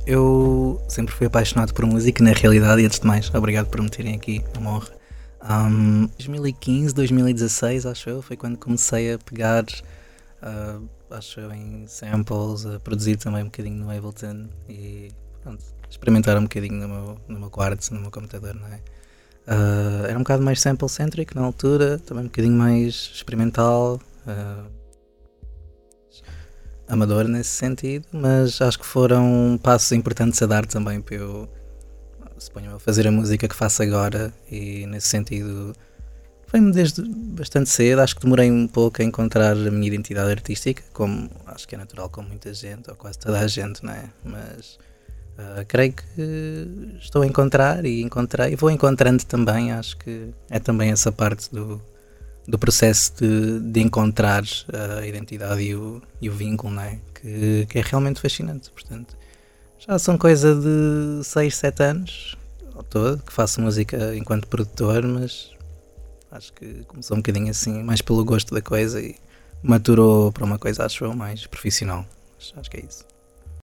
Eu sempre fui apaixonado por música, na realidade, e antes de mais, obrigado por me terem aqui, é uma honra. 2015, 2016, acho eu, foi quando comecei a pegar, acho eu, em samples, a produzir também um bocadinho no Ableton e pronto, experimentar um bocadinho no meu quarto, no meu computador, não é? Era um bocado mais sample-centric na altura, também um bocadinho mais experimental, amador nesse sentido, mas acho que foram passos importantes a dar também para eu, suponho eu, fazer a música que faço agora e nesse sentido foi-me desde bastante cedo, acho que demorei um pouco a encontrar a minha identidade artística, como acho que é natural com muita gente, ou quase toda a gente, não é? Mas creio que estou a encontrar e encontrei, e vou encontrando também, acho que é também essa parte do processo de encontrar a identidade e o vínculo, não é? Que é realmente fascinante. Portanto, já são coisa de 6 7 anos ao todo que faço música enquanto produtor, mas acho que começou um bocadinho assim, mais pelo gosto da coisa e maturou para uma coisa, acho eu, mais profissional. Acho que é isso.